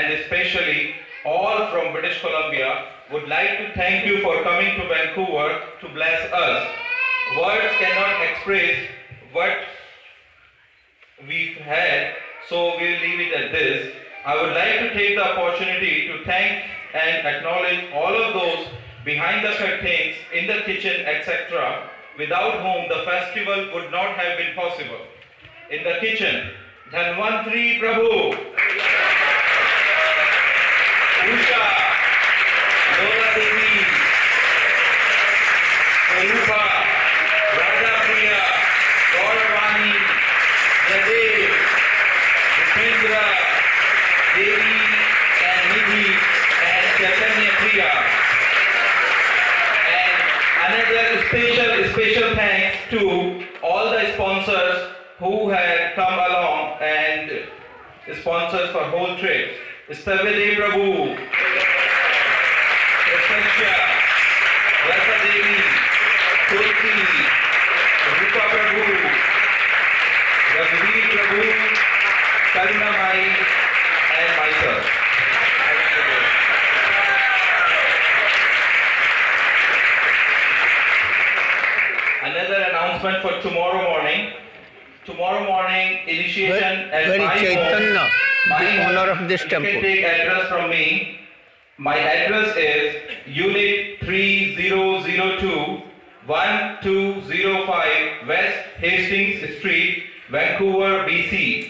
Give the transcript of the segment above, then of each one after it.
and especially all from British Columbia would like to thank you for coming to Vancouver to bless us. Words cannot express what we've had, so we'll leave it at this. I would like to take the opportunity to thank and acknowledge all of those behind the curtains, in the kitchen, etc., without whom the festival would not have been possible. In the kitchen, Dhanvantri Prabhu, Usha, Lola Devi, Sarupa, Radha Priya, Gauravani, Radev, Upendra, Devi and Nidhi and Chaitanya Priya. And another special thanks to all the sponsors who had come along and sponsors for whole trip. Stavide Prabhu, Prasasya, Rasa Devi, Tulsi, Rupa Prabhu, Raghuveer Prabhu, Karuna Mai, and myself. Another announcement for tomorrow morning. Tomorrow morning, initiation at very my Chaitanya, home. the owner of this temple. You can take address from me. My address is Unit 3002, 1205 West Hastings Street, Vancouver, BC.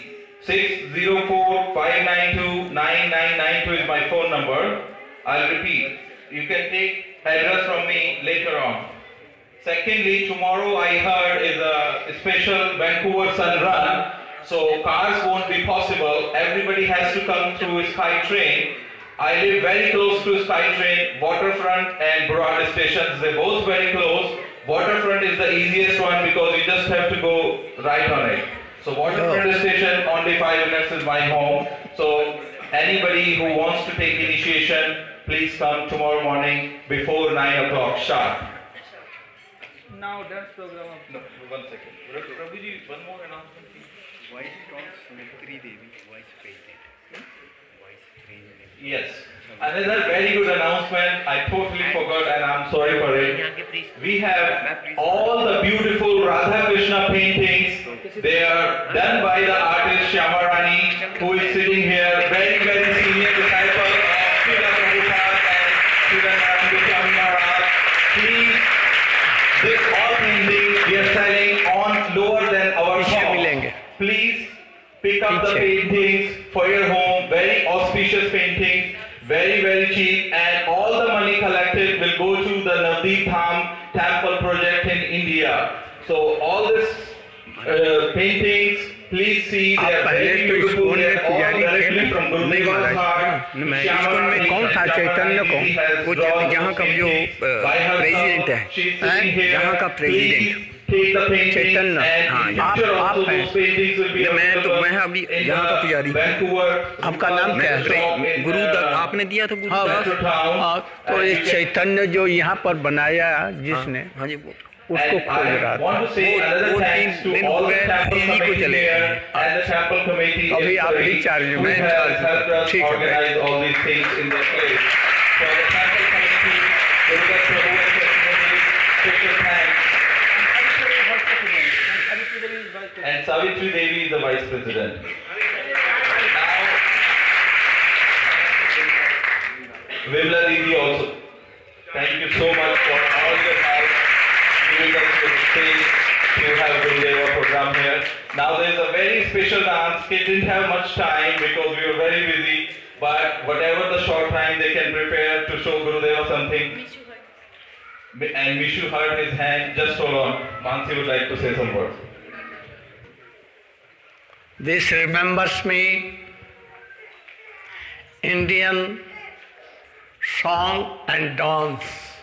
604-592-9992 is my phone number. I'll repeat. You can take address from me later on. Secondly, tomorrow I heard is a special Vancouver Sun Run, so cars won't be possible. Everybody has to come through SkyTrain. I live very close to SkyTrain, Waterfront and Burrard stations. They're both very close. Waterfront is the easiest one because you just have to go right on it. So Waterfront station, only 5 minutes is my home. So anybody who wants to take initiation, please come tomorrow morning before 9 o'clock sharp. Now dance program. No, 1 second. Prabhuji, one more announcement, please. Voice from Sumitra Devi, voice painted. Voice trained. Yes. Another very good announcement. I totally forgot and I'm sorry for it. We have all the beautiful Radha Krishna paintings. They are done by the artist Shyama Rani, who is sitting here, very, very senior disciple of Srila Prabhupada and Srila Narayan Maharaj. Please, this all paintings we are selling on lower than our shop. Please pick up the paintings for your home. Very auspicious paintings, very, very cheap, and all the money collected will go to the Navdeep Dham temple project in India. So all this paintings, please see, they are very beautiful. They are all directly from Gurudeva's heart. School में कौन था चैतन्य को वो यहाँ का जो president है यहाँ का प्रेसिडेंट चैतन्य हाँ आप हैं मैं अभी यहाँ का पुजारी आपका नाम क्या है गुरुदास आपने दिया था गुरुदास तो ये चैतन्य जो यहाँ पर बनाया जिसने हाँ जी उसको खोज रहा था वो 3 दिन हो गए यही को चले अभी आप ही चार्ज में ठीक है and Savitri Devi is the Vice President. Vimla Devi also. Thank you so much for all your help giving us the space to have Gurudeva program here. Now there is a very special dance. Kids didn't have much time because we were very busy, but whatever the short time they can prepare to show Gurudeva something. And Mishu heard his hand. Just hold on. Mansi would like to say some words. This remembers me Indian song and dance.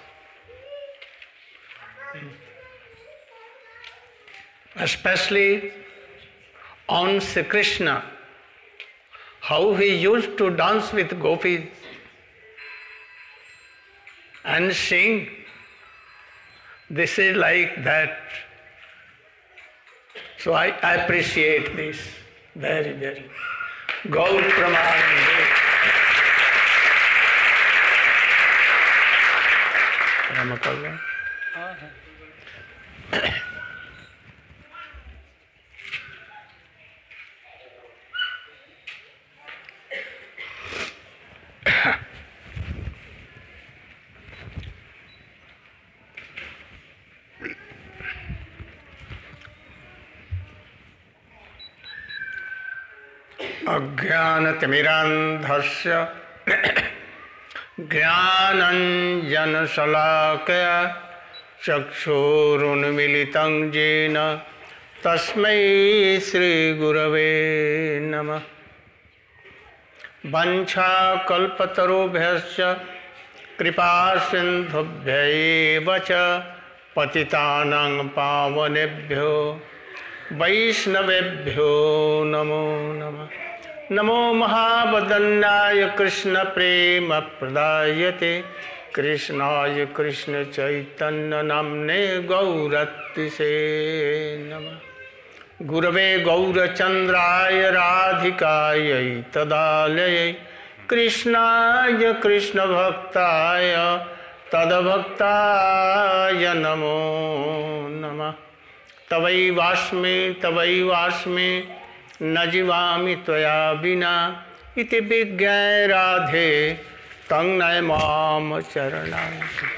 Especially on Sri Krishna, how he used to dance with gopis and sing. This is like that. So I appreciate this very, very. Gaur Pramanande. अज्ञानतिमिरान्धस्य ज्ञानञ्जनशलाकया चक्षुरुन्मीलितं येन तस्मै श्रीगुरवे नमः। वंशाकल्पतरुभ्यश्च कृपासिन्धुभ्यैव च पतितानां पावनेभ्यो वैष्णवेभ्यो नमो नमः। नमो महावदन्याय कृष्णप्रेमप्रदायते कृष्णाय कृष्णचैतन्यनाम्ने गौरतिसे नमः। गुरवे गौरचन्द्राय राधिकायै तदालयै कृष्णाय कृष्णभक्ताय तद्भक्ताय नमो नमः। तवैवास्मि न जीवामि त्वया विना इति विज्ञाय राधे तं नय माम चरणां।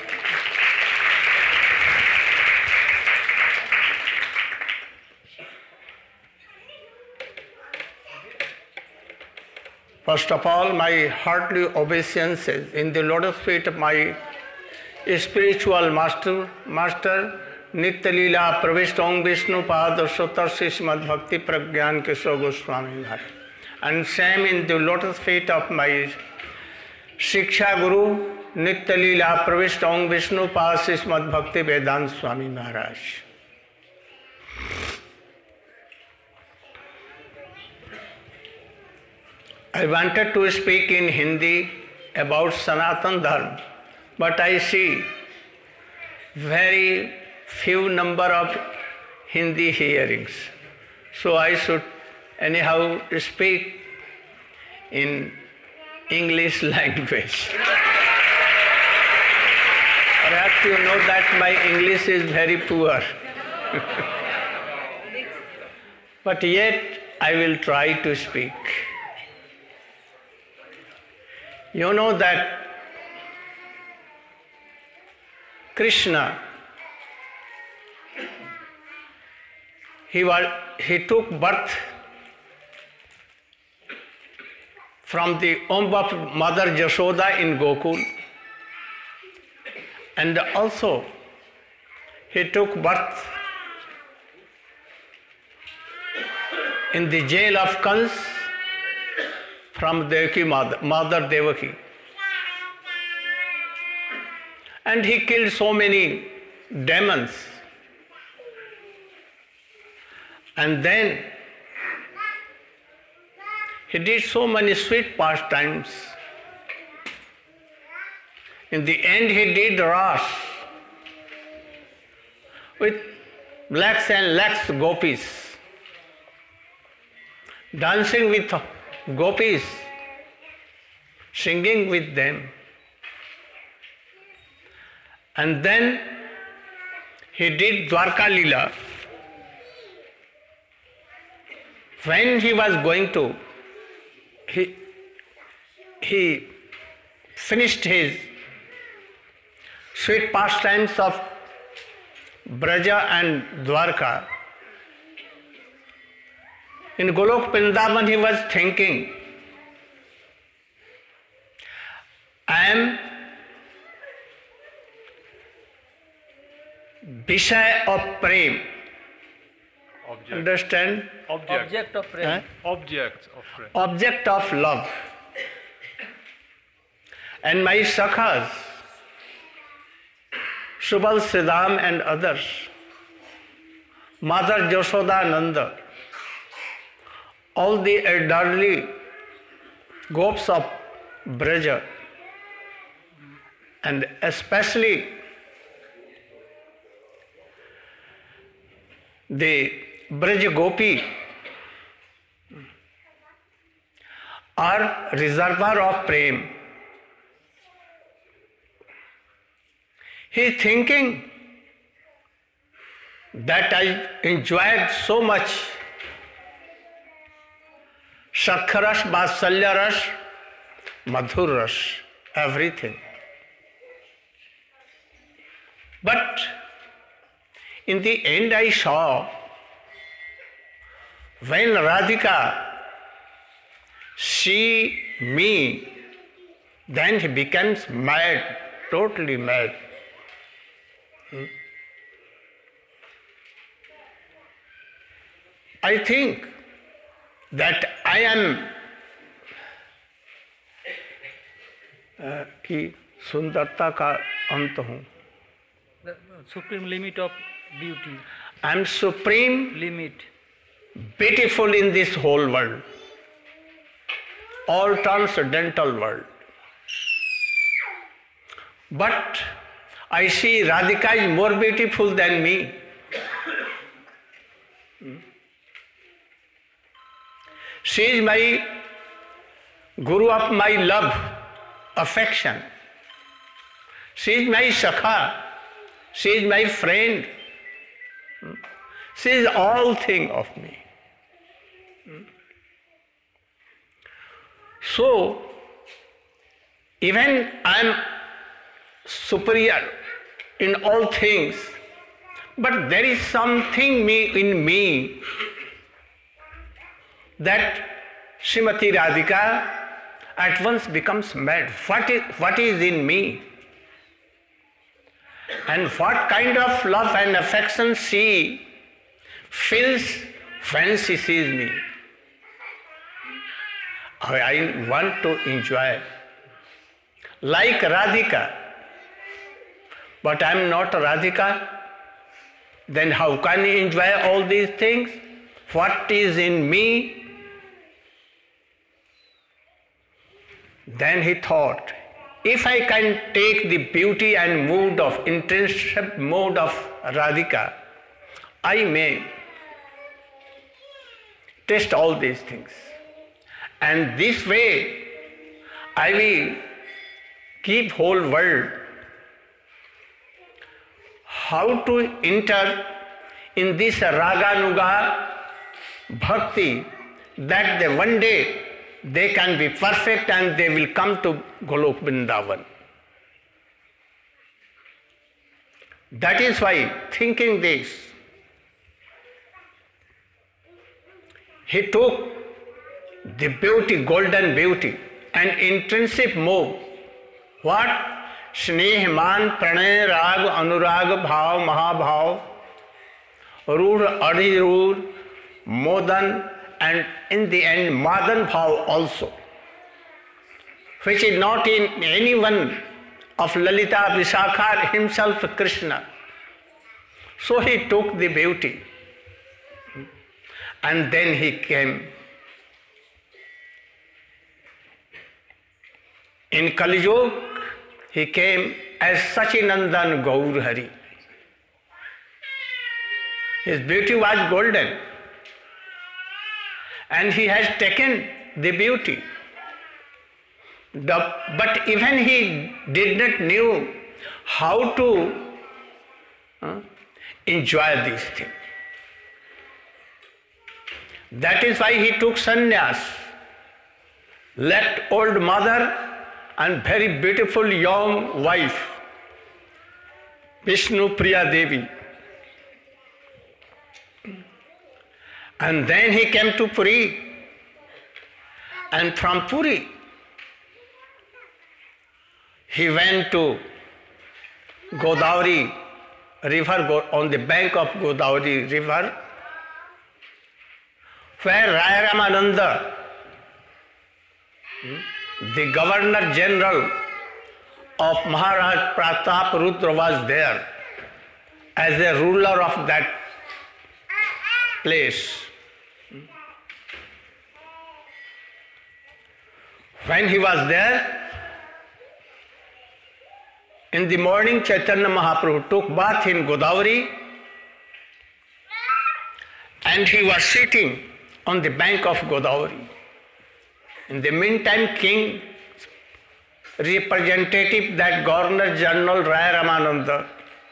First of all, my heartily obeisances in the lotus feet of my spiritual master Nitya Leela Pravishta Om Vishnu Pada Sutar Srimad Bhakti Pragyan Kishore Goswami Maharaj, and same in the lotus feet of my Shiksha Guru Nitya Leela Pravishta Om Vishnu Pada Srimad Bhakti Vedanta Swami Maharaj. I wanted to speak in Hindi about Sanatan Dharma, but I see very few number of Hindi hearings. So I should anyhow speak in English language. Perhaps you know that my English is very poor. But yet I will try to speak. You know that Krishna, he took birth from the womb of Mother Yashoda in Gokul, and also he took birth in the jail of Kans from Devaki Mother Devaki. And he killed so many demons. And then he did so many sweet pastimes. In the end he did Ras with lakhs and lakhs gopis, dancing with gopis, singing with them. And then he did Dwarka Leela. When he was going to, he finished his sweet pastimes of Braja and Dwarka. In Golok Vrindavan he was thinking, I am Vishay of Prem. Object. Understand? Object of prem. Object of prem. Object of love. And my Sakhas, Subal Siddham and others, Mother Yashoda Nanda, all the elderly gopis of Braja, and especially the Braj Gopi are reservoir of prem. He is thinking that I enjoyed so much Shakharash, Vatsalaras, Madhurash, everything. But in the end I saw when Radhika see me, then he becomes mad, totally mad. I think that I am कि सुंदरता का अंत हूँ. The supreme limit of beauty. I am supreme, Limit. beautiful in this whole world, all transcendental world. But I see Radhika is more beautiful than me. She is my guru of my love, affection. She is my sakha. She is my friend. She is all thing of me. So, even I am superior in all things, but there is something in me that Srimati Radhika at once becomes mad. What is in me? And what kind of love and affection she feels when she sees me? I want to enjoy like Radhika, but I am not Radhika. Then how can I enjoy all these things? What is in me? Then he thought, if I can take the beauty and mood of intrinsic mood of Radhika, I may test all these things. And this way, I will keep whole world how to enter in this Raganuga Bhakti, that they one day they can be perfect and they will come to Golok Vrindavan. That is why, thinking this, he took the beauty, golden beauty, and intrinsic mood. What? Sneh, man, pranay, rag, anurag, bhav, mahabhav, rud, adhirud, modan, and in the end madan bhav also, which is not in any one of Lalita, Vishakha, himself Krishna. So he took the beauty and then he came. In Kali Yuga, he came as Sachinandan Gaur Hari. His beauty was golden, and he has taken the beauty. But even he did not knew how to enjoy these things. That is why he took sannyas, left old mother and very beautiful young wife, Vishnu Priya Devi. And then he came to Puri, and from Puri he went to Godavari river, on the bank of Godavari river, where Raya Ramananda, the Governor General of Maharaj Pratap Rudra, was there as a ruler of that place. When he was there, in the morning Chaitanya Mahaprabhu took bath in Godavari, and he was sitting on the bank of Godavari. In the meantime, King representative, that Governor General Raya Ramananda,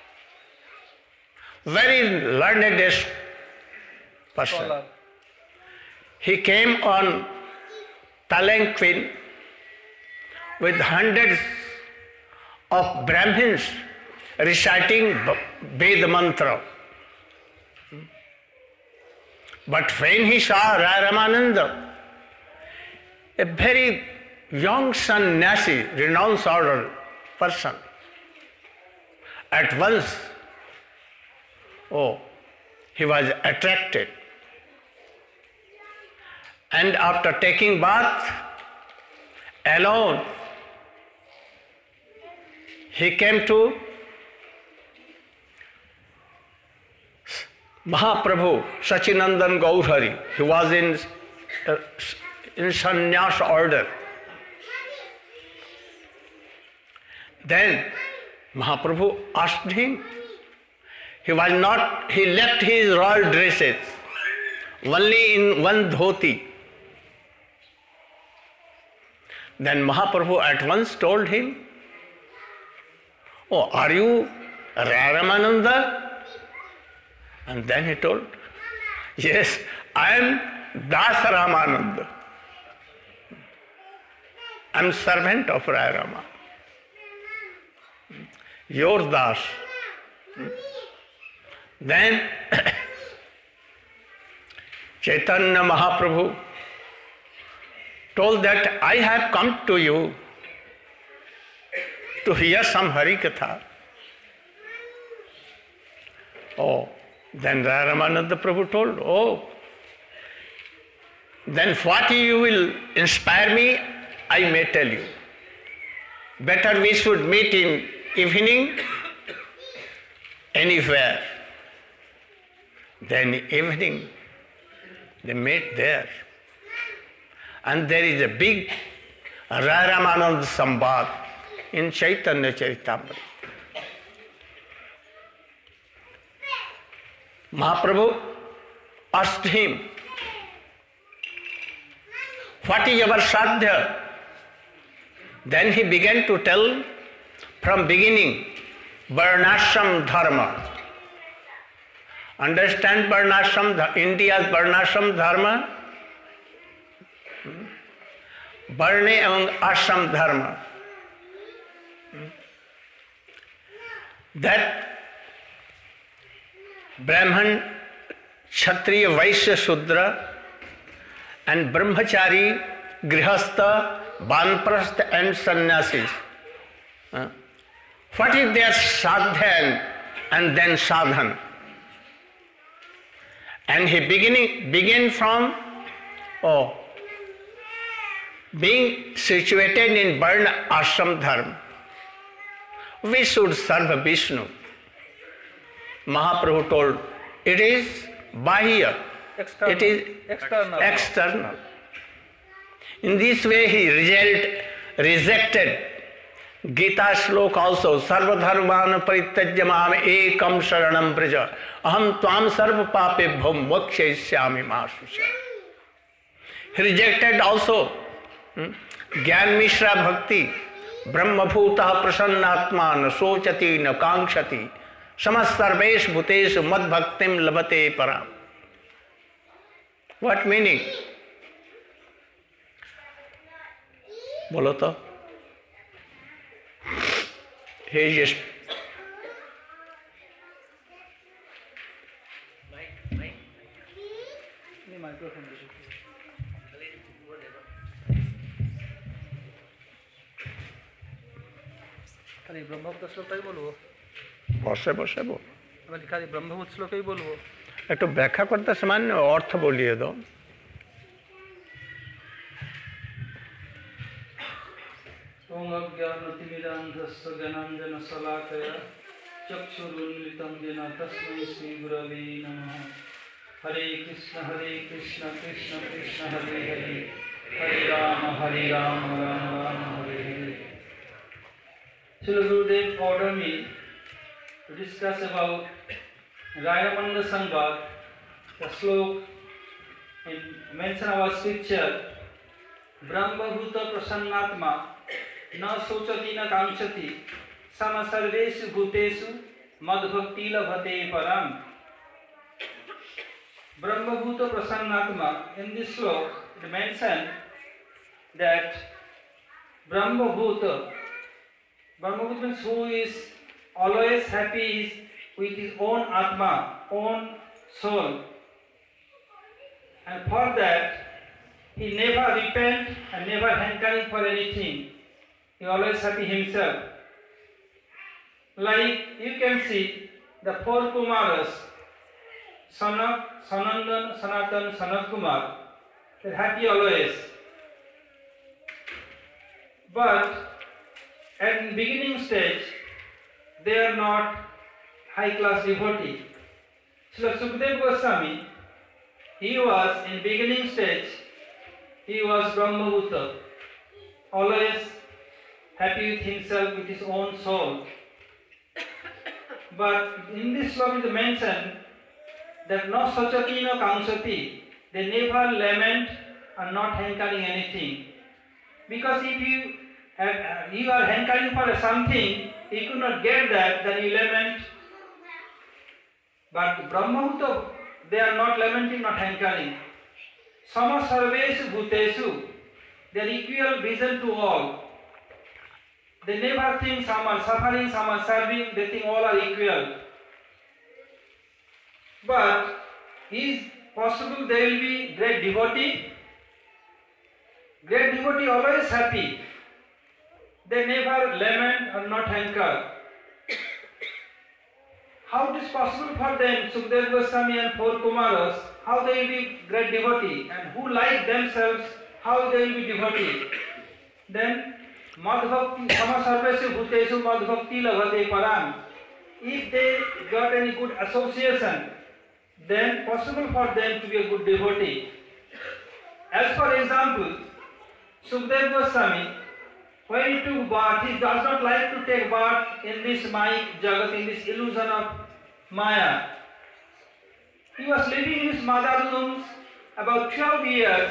very learned person, he came on palanquin with hundreds of Brahmins reciting Ved mantra. But when he saw Raya Ramananda, a very young sannyasi, renounced order person, at once, he was attracted. And after taking bath alone, he came to Mahaprabhu Sachinandan Gaurhari. He was in sannyas order. Then Mahaprabhu asked him. He left his royal dresses, only in one dhoti. Then Mahaprabhu at once told him, "Oh, are you Raya Ramananda?" And then he told, "Yes, I am Das Ramananda. I am servant of Raya Rama. Your Das." Then Chaitanya Mahaprabhu told that I have come to you to hear some Hari Katha. Then Raya Ramananda Prabhu told, then what you will inspire me, I may tell you. Better we should meet in evening anywhere. Then evening they met there. And there is a big Raya Ramananda Sambad in Chaitanya Charitamrita. Mahaprabhu asked him, "What is your sadhya?" Then he began to tell from beginning Varnashram Dharma. Understand Varnashram, India's Varnashram Dharma? Varne and Ashram Dharma. That Brahman, Kshatriya, Vaishya, Shudra and Brahmachari, Grihastha, Banprastha and Sannyasis. What is their sadhan and then sadhan? And he begin from being situated in Varna Ashram Dharma. We should serve Vishnu. Mahaprabhu told, it is bahya, it is external. In this way he rejected Gita Shlok also, Sarva Dharman Parityajya Mam Ekam Sharanam Braja Aham Tvam Sarva Papebham Vakshayishyami Mahashusha. He rejected also Gyan Mishra Bhakti, Brahma Bhutah Prasannatma na Sochati na Kankshati Samasarvesh Bhuteshu Mad Bhaktim Labate Param. What meaning? Bolo to. He is খালি ব্রহ্মভূত শ্লোকটাই বলবো, বসে বসে বল, খালি ব্রহ্মভূত শ্লোকই বলবো। একটু ব্যাখ্যা করতে সামান্য অর্থ বলিয়ে দাও। ওম অজ্ঞানতিমিরান্ধস্য জ্ঞানাঞ্জনশলাকয়া চক্ষুরুন্মিলিतं येन তস্मै শ্রীগুরবে নমঃ। হরে কৃষ্ণ কৃষ্ণ কৃষ্ণ হরে হরে, হরে Ram Ram Ram Hare Hare. Srila Gurudev ordered me to discuss about Raya Ramananda Sangha, the slok in mention of our scripture, Brahma Bhuta Prasannatma na sochati na kankshati sama sarveshu bhuteshu madbhakti labhate param. Brahma Bhuta Prasannatma, in this slok it mentioned that Brahma Bhuta means who is always happy with his own Atma, own soul. And for that, he never repent and never hankering for anything. He always happy himself. Like you can see the four Kumaras, Sanak, Sanandan, Sanatan, Sanat Kumar, they're happy always. But at the beginning stage, they are not high class devotee. So Sukadeva Goswami, he was in beginning stage, he was Brahmabhuta, always happy with himself, with his own soul. But in this slok it is mentioned that no sachati no kangsati, they never lament and not hankering anything. Because if you are hankering for something, you could not get that, then you lament. But Brahmabhuta, they are not lamenting, not hankering. Sama sarvesu bhutesu, they are equal vision to all. They never think some are suffering, some are serving, they think all are equal. But is possible there will be great devotee? Great devotee always happy. They never lament or not hanker. How it is possible for them, Sukadeva Goswami and four Kumaras, how they will be great devotee, and who like themselves, how they will be devotee? Then Madhbhakti, Samasarvesu Bhutesu Madhbhakti Labhate Param. If they got any good association, then possible for them to be a good devotee. As for example, Sukadeva Goswami, when he took bath, he does not like to take bath in this Maya Jagat, in this illusion of Maya. He was living in his mother's womb about 12 years.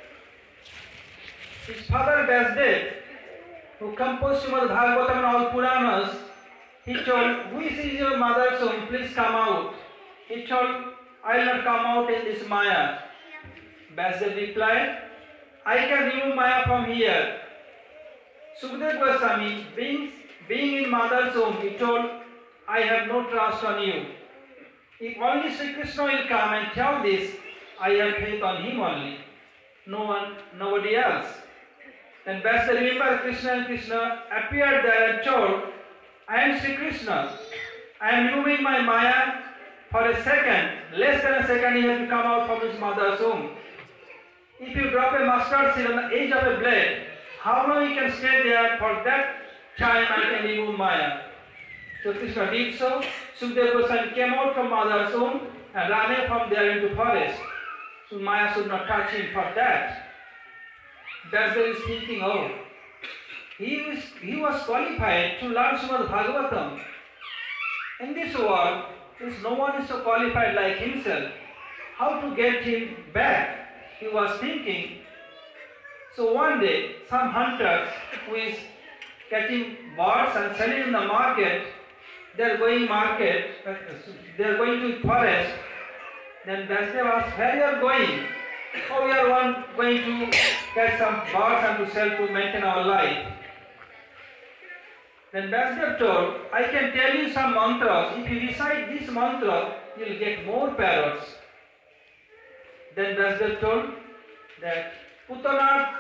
His father Vyasdev, who composed Srimad Bhagavatam and all Puranas, he told, which is your mother's womb, please come out. He told, I will not come out in this Maya. Vyasdev replied, I can remove Maya from here. Sukadeva Goswami, being in mother's womb, he told, I have no trust on you. If only Sri Krishna will come and tell this, I have faith on him only. Nobody else. Then Vyasdev remembered Krishna, and Krishna appeared there and told, I am Sri Krishna. I am removing my Maya for a second. Less than a second he has to come out from his mother's womb. If you drop a mustard seed on the edge of a blade, how long you can stay there? For that time I can remove Maya. So Krishna did so. Sukadeva Goswami came out from mother's womb and ran away from there into forest. So Maya should not touch him for that. Vyasdev is thinking, oh, he was qualified to learn Srimad Bhagavatam. In this world, no one is so qualified like himself. How to get him back? He was thinking. So one day, some hunters who is catching birds and selling in the market, they are going to forest. Then Vyasdev asked, where you are going? Oh, we are going to catch some birds and to sell to maintain our life. Then Vyasdev told, I can tell you some mantras. If you recite this mantra, you will get more parrots. Then Vyasdev told that Putana,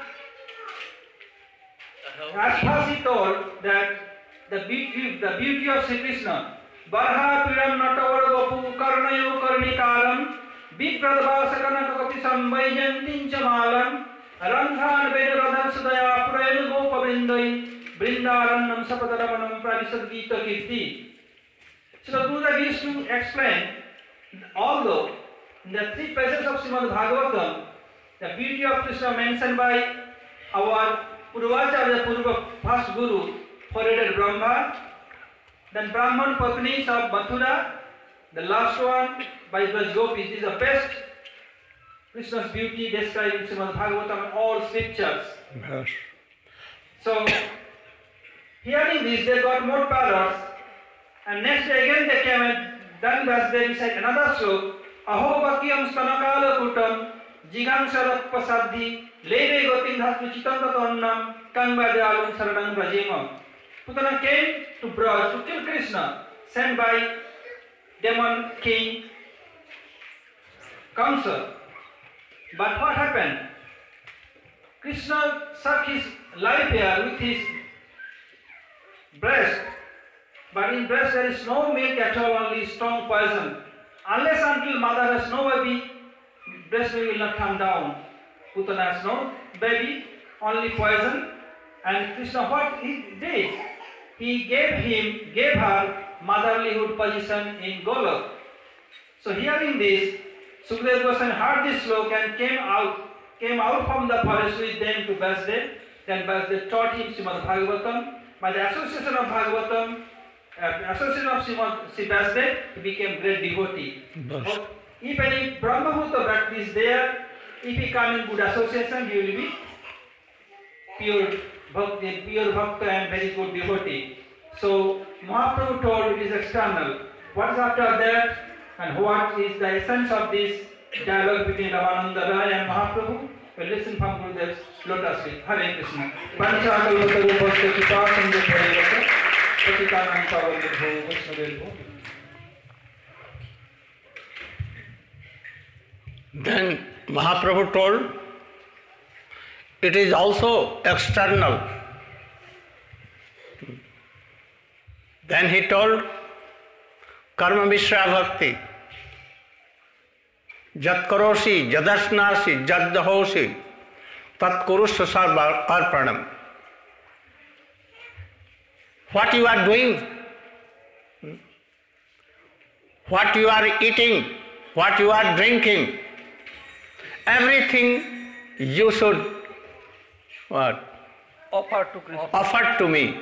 Rashbhasi told that the beauty of Sri Krishna, Barha Piram Natavara Vapu Karnayo Karnikaram, Vipradvasakana Kakati Samvajantin Chamalam, Randhan Vedaradhan Sudaya Purayanu Gopa Vrindai, Vrindaranam Sapataramanam Pravisad Gita Kirti. So the Buddha used to explain, although in the 3 pages of Srimad Bhagavatam, the beauty of Krishna mentioned by our Purvacharya, Purva first Guru, foreheaded Brahma, then Brahman Patnis of Mathura, the last one by Braj Gopis. This is the best Krishna's beauty described in Srimad Bhagavatam and all scriptures. Yes. So, hearing this, they got more parrots, and next day again they came and then Vyasdev recited another slok, Aho Bhakyam Stanakala Kutam, Jigam Sarak Pasadhi, Leve Gotin Dhatu Chitanda Kangba Dealum Saranang Brajema. Putana came to Braj to kill Krishna, sent by demon king Kamsa. But what happened? Krishna sucked his live hair with his breast, but in breast there is no milk at all, only strong poison. Unless until mother has no baby, breast milk will not come down. Putana has no baby, only poison. And Krishna, what he did? He gave her motherlyhood position in Golok. So hearing this, Sukadeva Goswami heard this sloka and came out from the forest with them to Vasudev. Then Vasudev taught him Srimad Bhagavatam. By the association of Bhagavatam, association of Sri Vasudev, he became great devotee. If any Brahma-bhuta bhakti is there, if he come in good association, he will be pure bhakta and very good devotee. So Mahaprabhu told it is external. What is after that, and what is the essence of this dialogue between Ramananda Rai and Mahaprabhu? We'll listen from Gurudev's lotus feet. Hare Krishna. Then Mahaprabhu told, it is also external. Then he told, Karma Mishra Bhakti, Jat Karosi, Jadasnasi, Jad Dahosi, Tat Kurusha Sarva Arpanam. What you are doing, what you are eating, what you are drinking, everything you should what? Offer to me.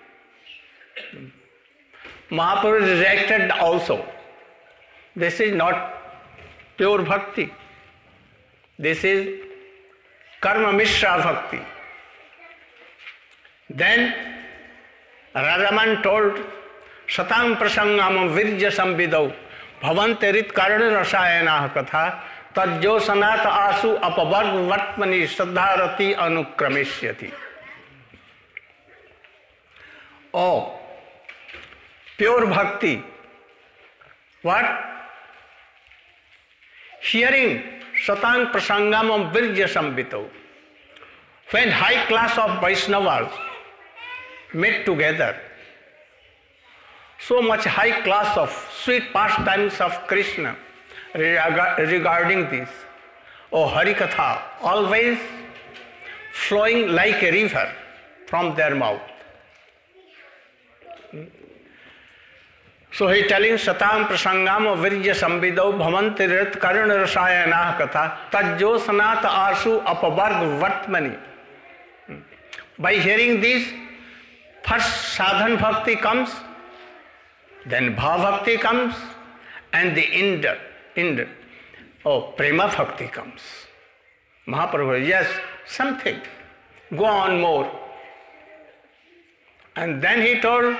Mahaprabhu rejected also. This is not pure bhakti. This is karma mishra bhakti. Then Radaman told, Satam prasangam virya samvidau bhavanterit karana rasayana katha tajjo sanat asu apavarg vatmani saddharati anukramishyati. Oh, pure bhakti. What? Hearing Satang Prasangam Virya Sambhito. When high class of Vaishnavas met together, so much high class of sweet pastimes of Krishna regarding this. Oh, Harikatha, always flowing like a river from their mouth. So he telling Satam Prasangam Virya Sambhidau Bhavantirit Karana Rasayana Katha Tajjo Sanat Asu Apavarg Vatmani. By hearing this, first sadhan bhakti comes, then bhav bhakti comes, and the prema bhakti comes. Mahaprabhu, yes, something, go on more. And then he told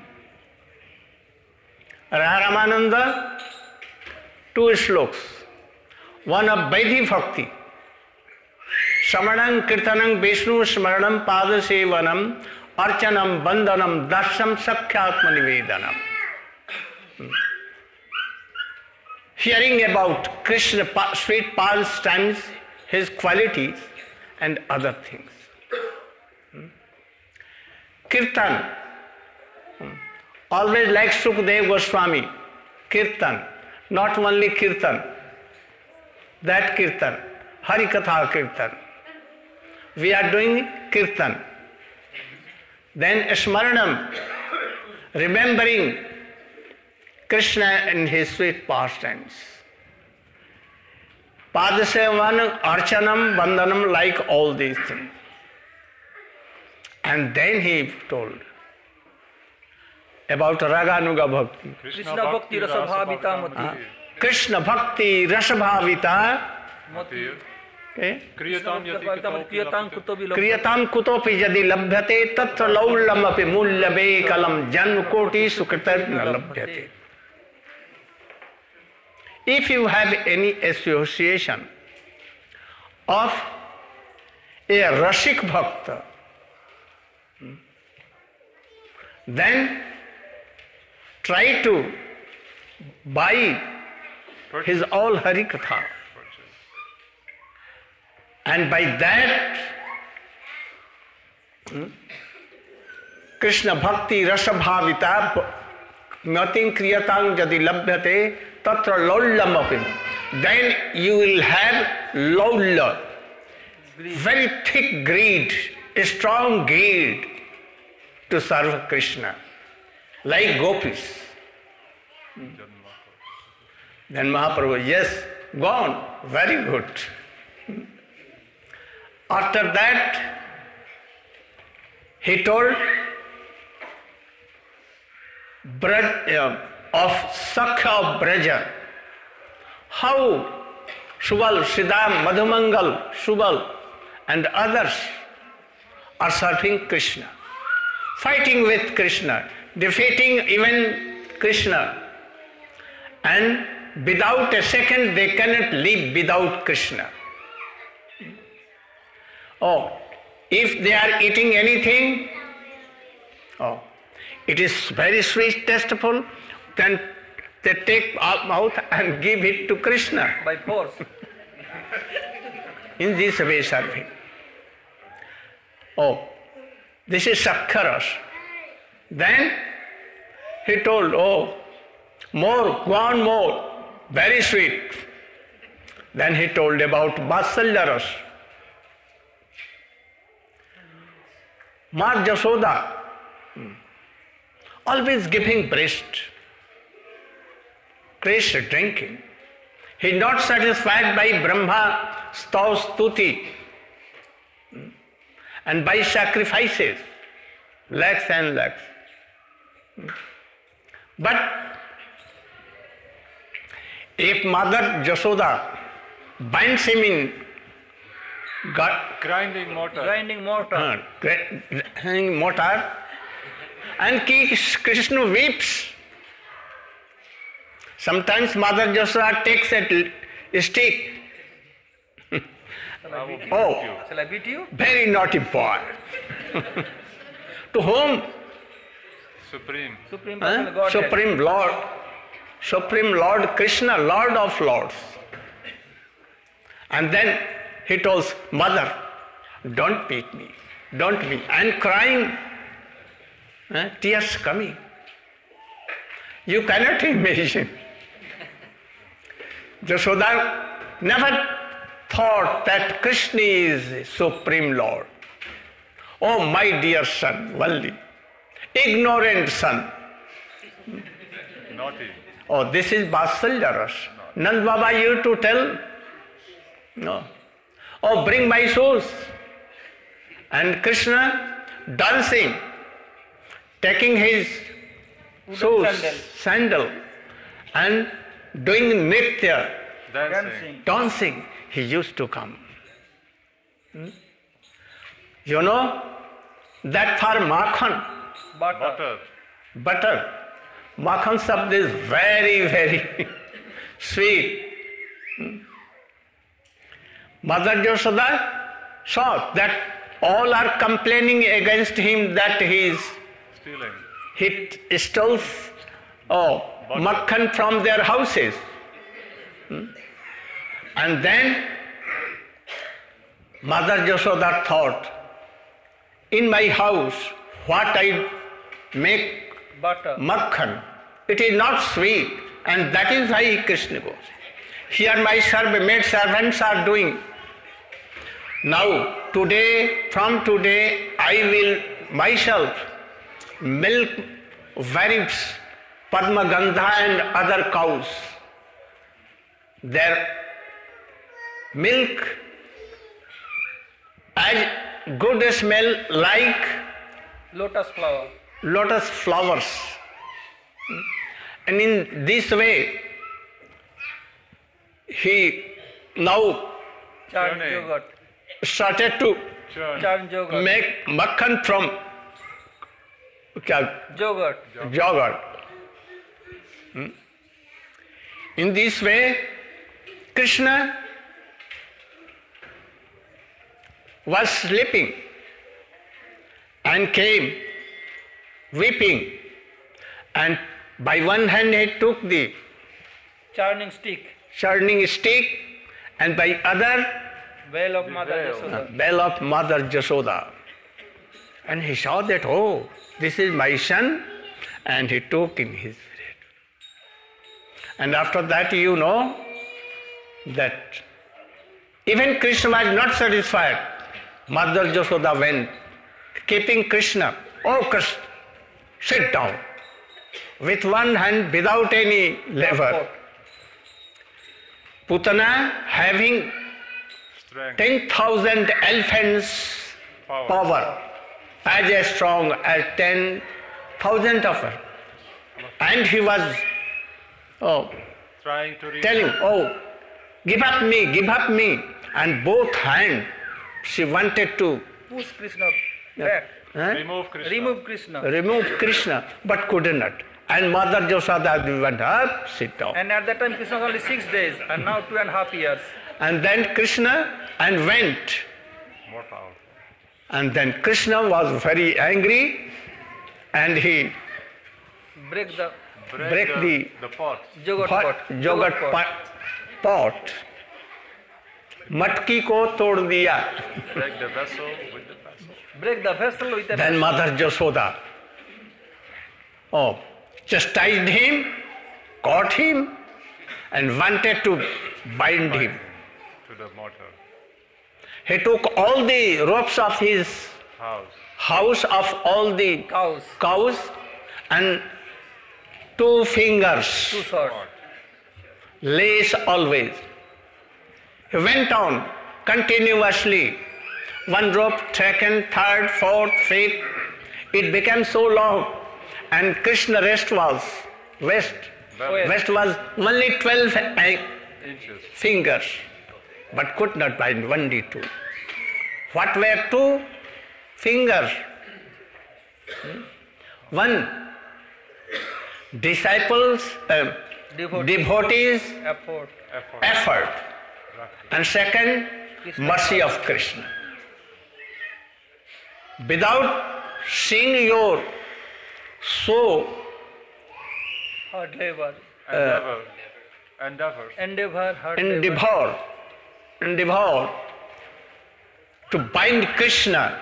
Ramananda two sloks, one of Vaidhi Bhakti, Samanam Kirtanam Vishnu Smaranam Pada Sevanam Archanam Bandhanam Darsam Sakhyatma Nivedanam. Hearing about Krishna sweet pastimes, his qualities and other things. Kirtan, always like Sukadeva Goswami, Kirtan, not only Kirtan, that Kirtan, Harikatha Kirtan. We are doing Kirtan. Then Smaranam, remembering Krishna and his sweet pastimes. Padasevanam, Archanam, Bandhanam, like all these things. And then he told about Raganuga Bhakti. Krishna Bhakti Rasabhavita Mati. Krishna Bhakti Rasabhavita. Okay. Kriyatam kutopi jadi labhyate tatra laulam api mulyabe kalam janma koti sukritarna labhyate. If you have any association of a Rashik Bhakta, then try to buy his all Harikatha. And by that Krishna bhakti rasa bhavita mating kriyatang jadi labhyate tatra lollam apim. Then you will have lolla, very thick greed, a strong greed to serve Krishna, like gopis. Then Mahaprabhu, yes, go on, very good. After that, he told of Sakha of Braja, how Subal, Siddham, Madhumangal, Subal and others are serving Krishna, fighting with Krishna, defeating even Krishna, and without a second they cannot live without Krishna. Oh, if they are eating anything, oh, it is very sweet, tasteful, then they take out mouth and give it to Krishna. By force. In this way serving. Oh, this is Sakharas. Then he told, oh, more, go on more, very sweet. Then he told about Vatsalyaras. Ma Jasoda, always giving breast, Krishna drinking. He is not satisfied by Brahma Stuti and by sacrifices, lakhs and lakhs. But if Mother Jasoda binds him in Grinding mortar. grinding mortar, and Krishna weeps. Sometimes Mother Jasoda takes a stick. Oh, Shall I beat you? very naughty boy. To whom? Supreme. Supreme Huh? Personal Godhead. Supreme Lord Krishna, Lord of Lords. And then he tells Mother, don't beat me, don't beat me. And crying, tears coming. You cannot imagine. Jasoda never thought that Krishna is Supreme Lord. Oh, my dear son, Valli, ignorant son. Naughty. Oh, this is Vatsalyaras. Nand Baba, you to tell? No. Oh, bring my shoes. And Krishna dancing, taking his shoes, sandal, and doing nitya, dancing. He used to come. You know that for makhan, butter, makhan sabd is very, very sweet. Mother Jasoda saw that all are complaining against him that he stole makhan from their houses. And then Mother Jasoda thought, in my house, what I make Butter. makhan, it is not sweet, and that is why Krishna goes. Here my maid servants are doing. Now, from today, I will myself milk various Padma Gandha and other cows. Their milk as good smell like Lotus flower. lotus flowers. And in this way, he now Churn yogurt. started to Churn yogurt. make makhan from Yogurt. yogurt. In this way, Krishna was sleeping and came weeping, and by one hand he took the Churning stick. churning stick, and by other Veil of Mother Yasoda. bell of Mother Jasoda. And he saw that, oh, this is my son, and he took in his breast. And after that, you know that even Krishna was not satisfied. Mother Yashoda went, keeping Krishna. Oh, Krishna, sit down. With one hand, without any lever. Putana having 10,000 elephants power, as strong as 10,000 of her. And he was trying to telling, oh, give up me. And both hands, she wanted to Push Krishna back. remove Krishna. Remove Krishna. but could not. And Mother Yashoda went up, sit down. And at that time Krishna was only 6 days and now 2.5 years. And then Krishna and went. More powerful. And then Krishna was very angry and he Break the break the pot. yogurt pot. yogurt pot. मटकी को तोड़ दिया. Break the vessel with the vessel. Break the vessel with the Then Mother Yashoda chastised him, caught him, and wanted to bind him. To the mortar. He took all the ropes of his house of all the cows and 2 fingers, Too short. lace always. He went on continuously. One rope, second, third, fourth, fifth. It became so long, and Krishna wrist was only 12 Inches. fingers, but could not bind only 2. What were 2 fingers? One, disciples, devotees, effort. And second, mercy of Krishna. Without seeing your soul, Hard labor. Endeavor. Hard labor. endeavor to bind Krishna,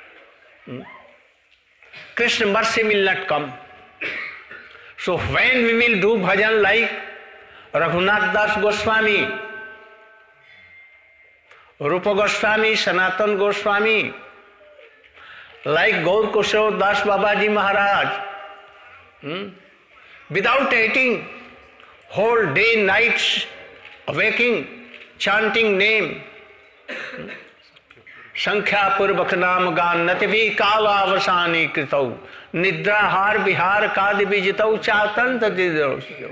Krishna mercy will not come. So when we will do bhajan like Raghunath Das Goswami, Rupa Goswami, Sanatan Goswami, like Gaur Kushor Das Babaji Maharaj, without eating, whole day, night, waking, chanting name, संख्या पूर्वक नाम गान नतिभी कालावसानी कृतौ निद्राहार विहार कादि विजितौ चातंत दिदौ.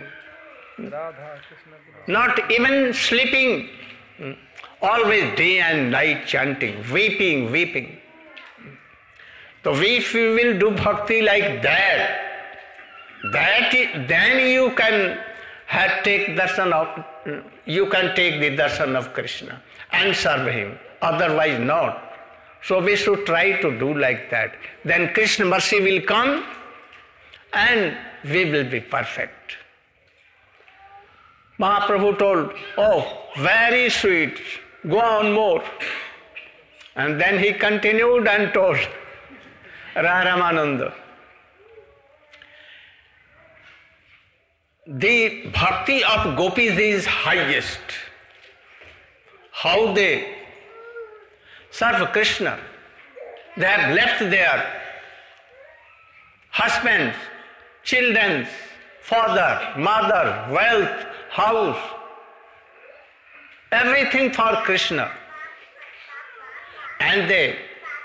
Not even sleeping, always day and night chanting, weeping. So if you will do bhakti like that, then you can take the darshan of Krishna and serve him. Otherwise not. So we should try to do like that. Then Krishna mercy will come and we will be perfect. Mahaprabhu told, oh, very sweet, go on more. And then he continued and told Ramananda, the bhakti of gopis is highest. How they serve Krishna. They have left their husbands, children, father, mother, wealth, house, everything for Krishna. And they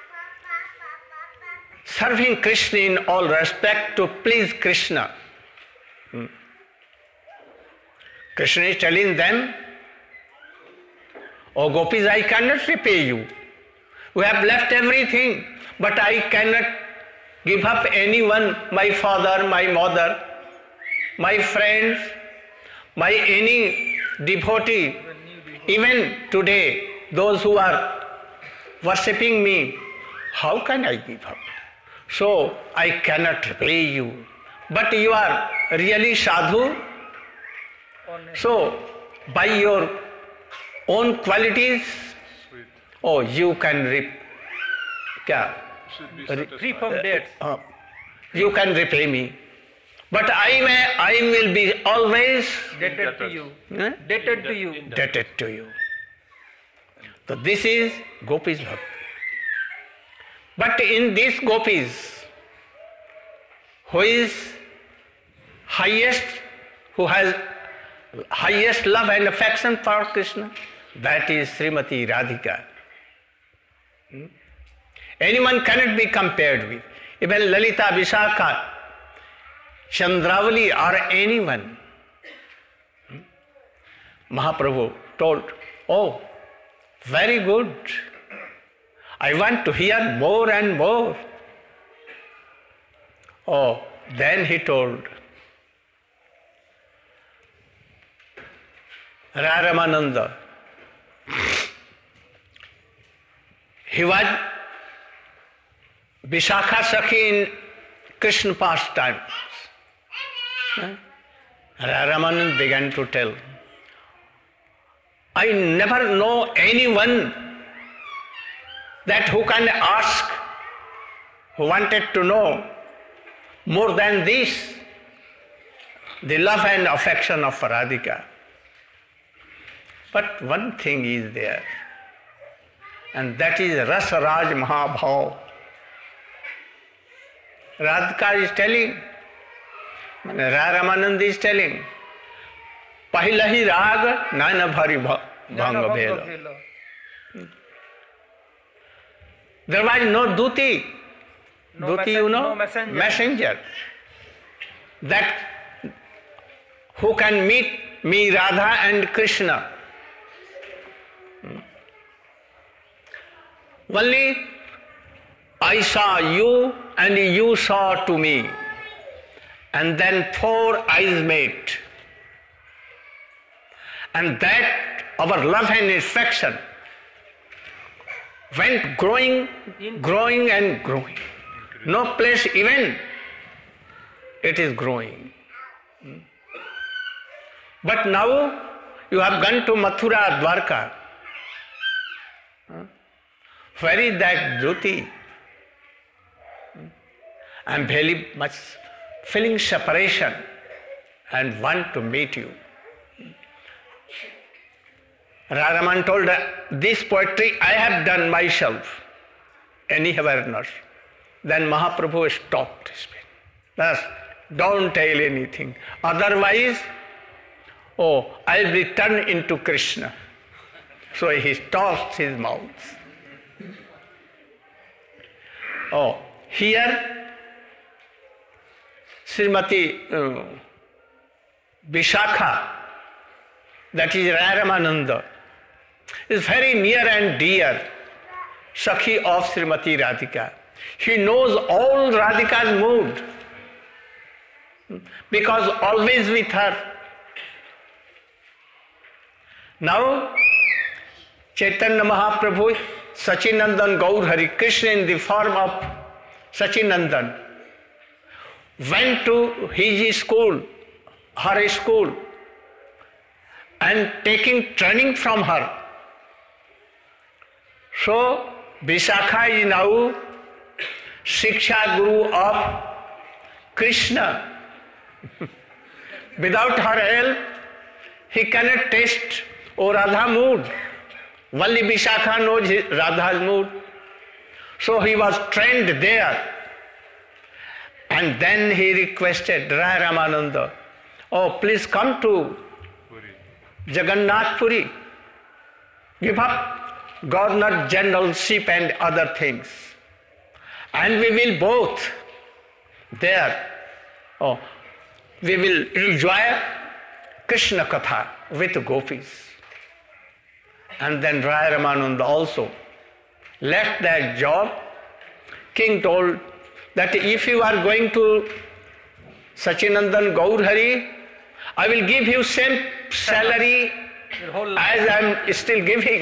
serving Krishna in all respect to please Krishna. Krishna is telling them, oh gopis, I cannot repay you. We have left everything, but I cannot give up anyone, my father, my mother, my friends, my any devotee. Even today, those who are worshipping me, how can I give up? So I cannot repay you. But you are really sadhu. So by your own qualities, oh, you can should be Free satisfied. from debts. You can repay me. But I will be always Debted to you. eh, Debted to you. indebted to you. So this is Gopis Bhakti. But in these Gopis, who is highest, who has highest love and affection for Krishna? That is Srimati Radhika. Anyone cannot be compared with. Even Lalita, Vishakha, Chandravali or anyone. Mahaprabhu told, oh, very good. I want to hear more and more. Oh, then he told, Ramananda, he was Vishakha Sakhi in Krishna pastimes. Ramananda began to tell, I never know anyone that who can ask, who wanted to know more than this, the love and affection of Radhika. But one thing is there, and that is Rasaraj Mahabhav. Radhika is telling, Ramananda is telling, Pahilahi Rag Nana Bhari Bhanga Bhela. There was no Duti. No Duti, you know? no messenger. Messenger. That who can meet me, Radha and Krishna. Only I saw you and you saw to me. And then four eyes met. And that our love and affection went growing and growing. No place even it is growing. But now you have gone to Mathura, Dwarka. Where is that Jyoti? I am very much feeling separation and want to meet you. Raraman told that this poetry I have done myself, any awareness. Then Mahaprabhu stopped speaking. Thus, don't tell anything. Otherwise, I'll be turned into Krishna. So he stopped his mouth. Here, Srimati Vishakha, that is Ramananda, is very near and dear Sakhi of Srimati Radhika. He knows all Radhika's mood because always with her. Now, Chaitanya Mahaprabhu, Sachinandan Gaur Hari Krishna in the form of Sachinandan, went to his school, her school, and taking training from her. So, Vishakha is now Shiksha Guru of Krishna. Without her help, he cannot taste Radha mood. Only Vishakha knows Radha's mood. So he was trained there. And then he requested Ramananda, please come to Jagannath Puri. Give up governor generalship and other things. And we will both there. We will enjoy Krishna Katha with gopis. And then Ramananda also left that job. King told that if you are going to Sachinandan Gaur Hari, I will give you same salary as I am still giving.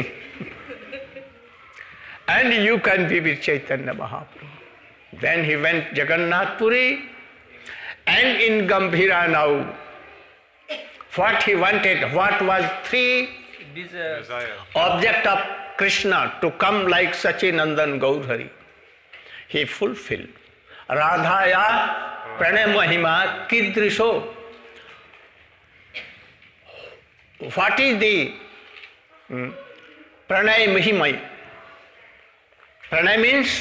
And you can be with Chaitanya Mahaprabhu. Then he went Jagannath Puri, and in Gambhira now, what he wanted, what was three Desire. object of Krishna to come like Sachinandan Gaur Hari. he fulfilled. Radhaya pranay mahima kidrisho. What is the pranay mahima? Pranay means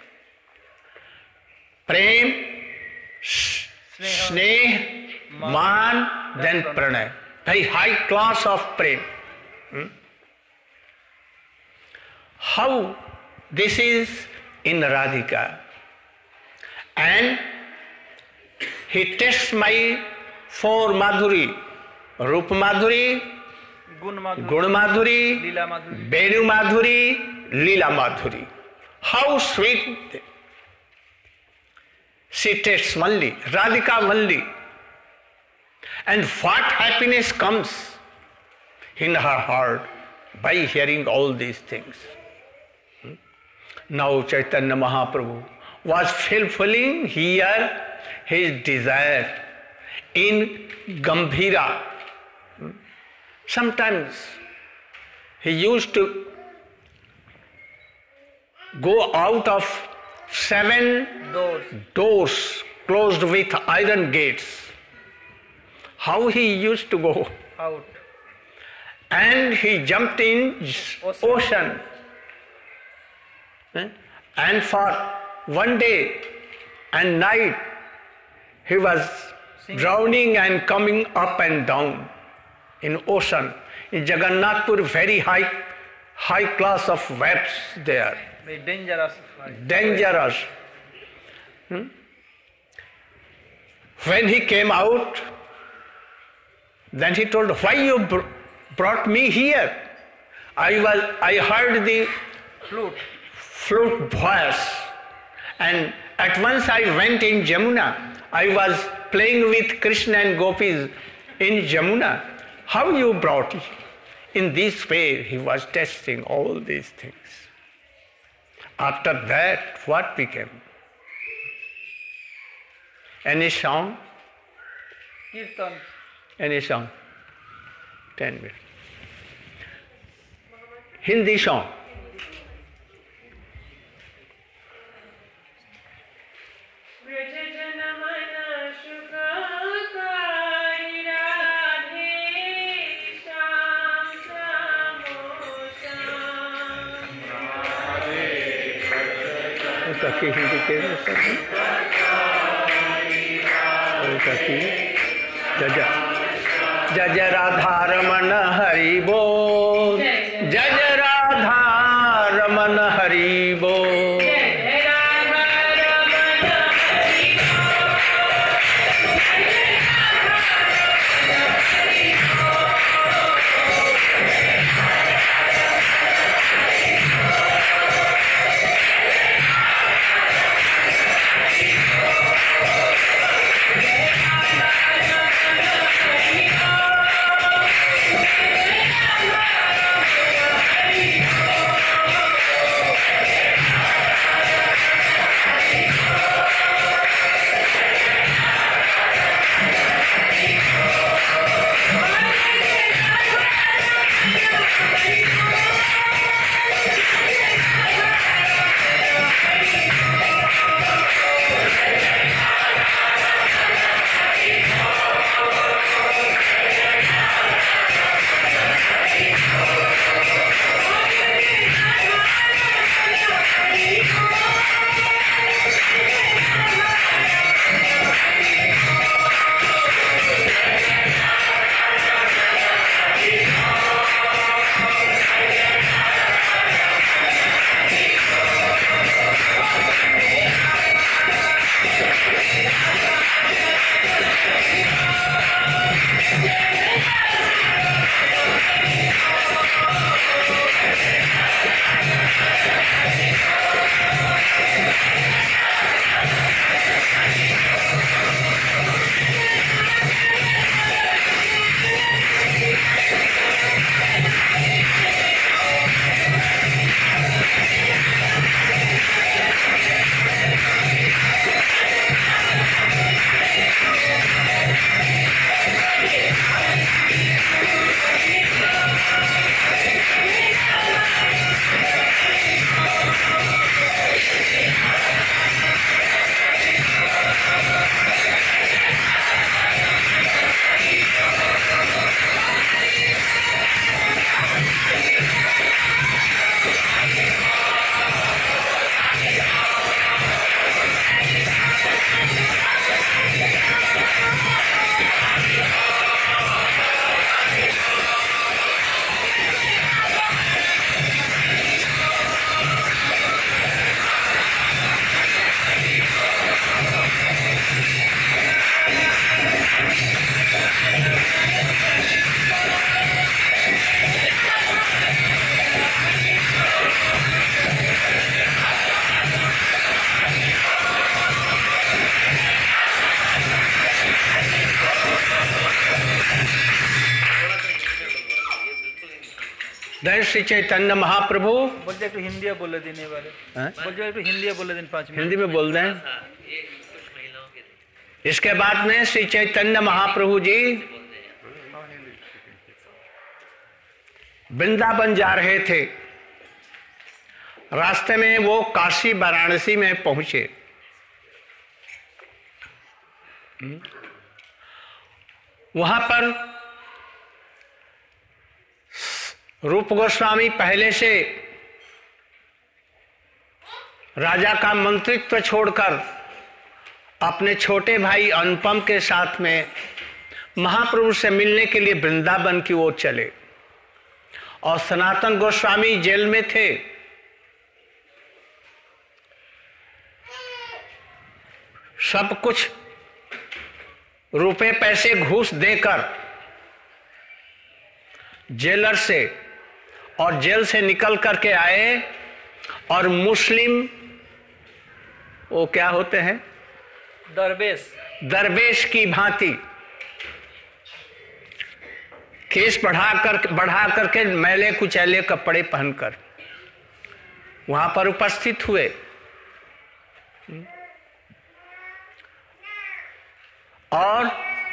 prem, sneh, man, then pranay. Very high class of prem. How this is in Radhika. And he tests my 4 Madhuri, Rup Madhuri, Gun Madhuri, Gun Madhuri, Leela Madhuri. Venu Madhuri, Leela Madhuri. How sweet she tastes Malli, Radhika Malli. And what happiness comes in her heart by hearing all these things. Now Chaitanya Mahaprabhu was fulfilling here his desire in Gambhira. Sometimes he used to go out of 7 doors closed with iron gates. How he used to go? Out. And he jumped in ocean. And for 1 day and night he was drowning and coming up and down in ocean. In Jagannathpur, very high class of waves there. Very dangerous. Dangerous. When he came out, then he told, why you brought me here? I heard the flute voice, and at once I went in Jamuna. I was playing with Krishna and gopis in Jamuna. How you brought it? In this way he was testing all these things. After that, what became? Any song? Kirtan. Any song? 10 minutes. Hindi song. Hindi के जय जय राधा रमन हरि बोल, जय जय राधा रमन हरि बोल. जय श्री चैतन्य महाप्रभु। बोलते एक हिंदी बोले दिन ये बारे, बोलते एक हिंदी बोले दिन 5 मिनट हिंदी में बोल दें। इसके बाद में श्री चैतन्य महाप्रभु जी वृंदावन जा रहे थे। रास्ते में वो काशी वाराणसी में पहुंचे। वहां पर रूप गोस्वामी पहले से राजा का मंत्रित्व छोड़कर अपने छोटे भाई अनुपम के साथ में महाप्रभु से मिलने के लिए वृंदावन की ओर चले, और सनातन गोस्वामी जेल में थे। सब कुछ रुपए पैसे घूस देकर जेलर से और जेल से निकल करके आए, और मुस्लिम वो क्या होते हैं, दरवेश की भांति केस बढ़ा करके मैले कुचैले कपड़े पहनकर वहां पर उपस्थित हुए। और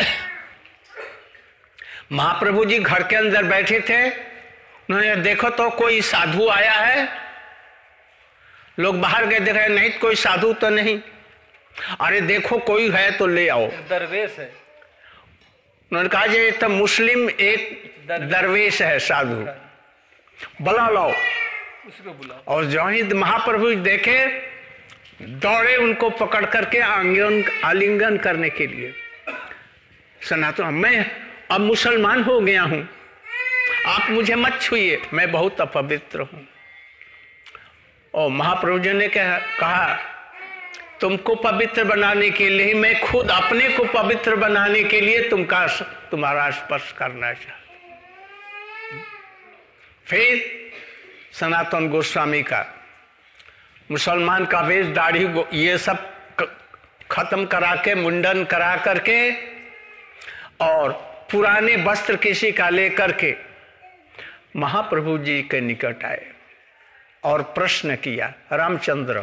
महाप्रभु जी घर के अंदर बैठे थे। उन्होंने देखो तो कोई साधु आया है। लोग बाहर गए, देख रहे नहीं कोई साधु तो नहीं। अरे देखो कोई है तो ले आओ। दरवेश है। उन्होंने कहा ये तो मुस्लिम एक दरवेश है, साधु, बुला लाओ। उसको बुलाओ। और जो ही महाप्रभु देखे, दौड़े उनको पकड़ करके आलिंगन करने के लिए। सनातन, मैं अब मुसलमान हो गया हूं, आप मुझे मत छुइए, मैं बहुत अपवित्र हूं। और महाप्रभु जी ने कहा तुमको पवित्र बनाने के लिए मैं खुद अपने को पवित्र बनाने के लिए तुम्हारा स्पर्श करना चाहता। फिर सनातन गोस्वामी का मुसलमान का वेश, दाढ़ी ये सब खत्म करा के, मुंडन करा करके, और पुराने वस्त्र किसी का लेकर के महाप्रभु जी के निकट आए और प्रश्न किया। रामचंद्र,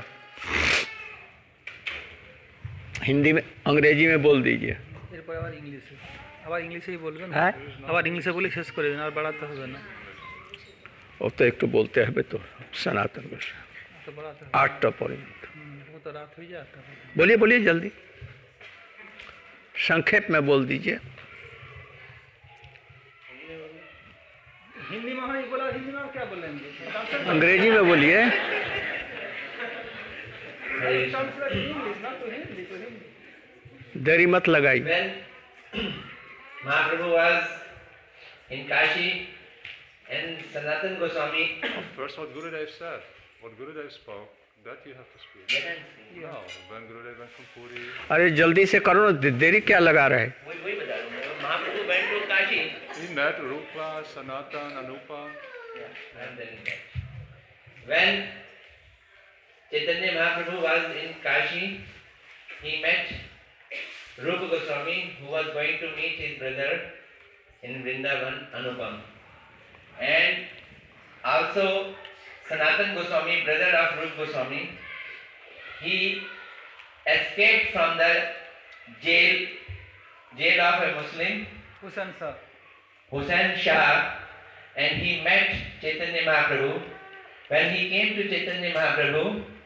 हिंदी में अंग्रेजी में बोल दीजिए। আবার ইংলিশেই বলবেন। হ্যাঁ, আবার ইংলিশে বলে শেষ করে দিন, আর বাড়াতে হবে না। वो तो एक तो बोलते हैं तो सनातन गोस्वामी 8 पर्यंत। वो तो रात हो जाता है। बोलिए बोलिए जल्दी, संक्षेप में बोल दीजिए। हिंदी में बोला, हिंदी में क्या बोलेंगे? अंग्रेजी में बोलिए। देरी मत लगाई। When Mahaprabhu was in Kashi and Sanatan Goswami. First, what Gurudev said, what Gurudev spoke, that you have to speak. No, when Gurudev went from Puri. अरे जल्दी से करो ना, देरी क्या लगा रहे? वही बता रहा हूँ। Mahaprabhu went to Kashi. He met Rupa, Sanatan, Anupa. When Chaitanya Mahaprabhu was in Kashi, he met Rupa Goswami, who was going to meet his brother in Vrindavan, Anupam. And also Sanatan Goswami, brother of Rupa Goswami, he escaped from the jail of a Muslim, Hussain Shah, and he met Chaitanya Mahaprabhu. When he came to Chaitanya Mahaprabhu,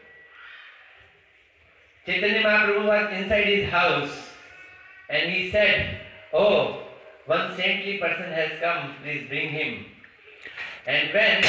Chaitanya Mahaprabhu was inside his house, and he said, "Oh, one saintly person has come, please bring him." And when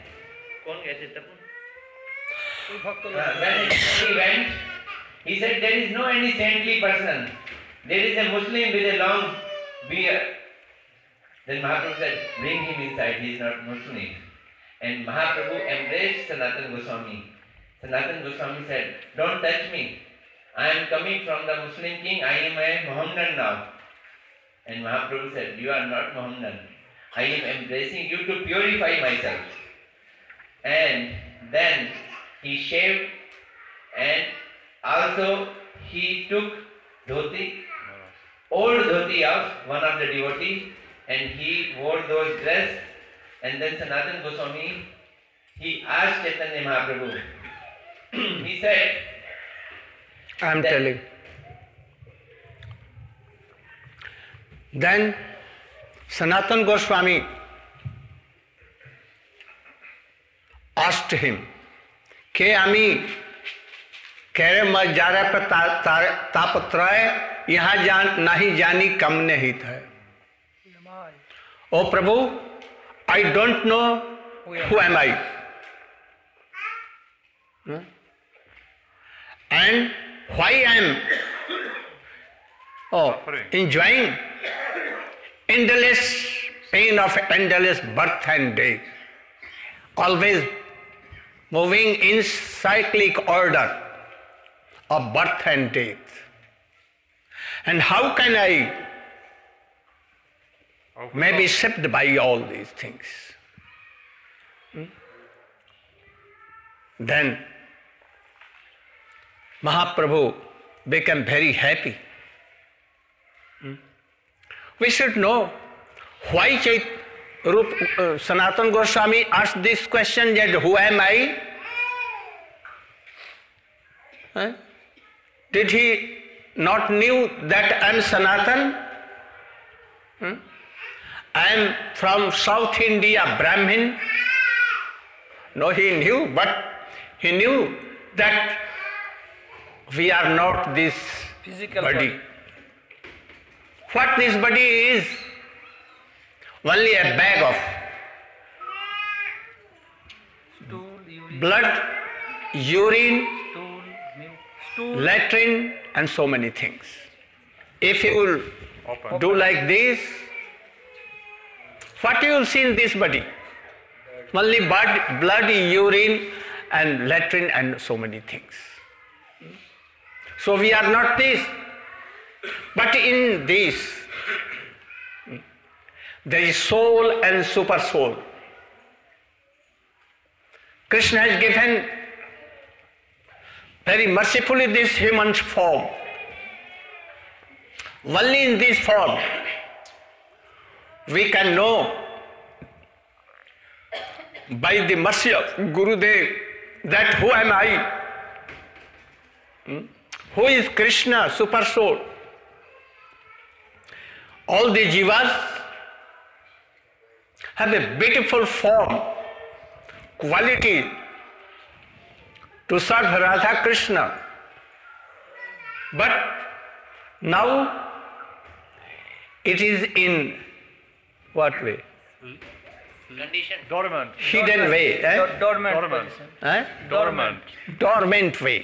he went, he said, "There is no any saintly person. There is a Muslim with a long beard." Then Mahaprabhu said, "Bring him inside, he is not Muslim." And Mahaprabhu embraced Sanatan Goswami. Sanatan Goswami said, "Don't touch me. I am coming from the Muslim king, I am a Mohammedan now." And Mahaprabhu said, "You are not Mohammedan. I am embracing you to purify myself." And then he shaved, and also he took dhoti, old dhoti of one of the devotees, and he wore those dress And then Sanatana Goswami, he asked Chaitanya Mahaprabhu, he said, I am that- telling. Then Sanatana Goswami asked him, के आमी कह रहे जा रहा पर तापत्रय यहाँ जान नहीं जानी कम नहीं था. ओ प्रभु, I don't know who am I. And why I am enjoying endless pain of endless birth and death, always moving in cyclic order of birth and death. And how can I may be shaped by all these things? Then Mahaprabhu became very happy. We should know why Sanatana Goswami asked this question, that who am I? Did he not knew that I am Sanatan? I am from South India, Brahmin. No, he knew, but he knew that we are not this Physical body. What this body is? Only a bag of Stool, urine, blood, urine, stool, milk, stool. latrine, and so many things. If you will do like this, what you will see in this body? Only blood, urine, and latrine, and so many things. So we are not this. But in this, there is soul and super soul. Krishna has given very mercifully this human form. Only in this form we can know by the mercy of Gurudev that who am I? Who is Krishna, super soul? All the jivas have a beautiful form, quality to serve Radha Krishna. But now it is in what way? Condition. Dormant. Hidden way. Dormant. Dormant. Eh? Dormant. Dormant way.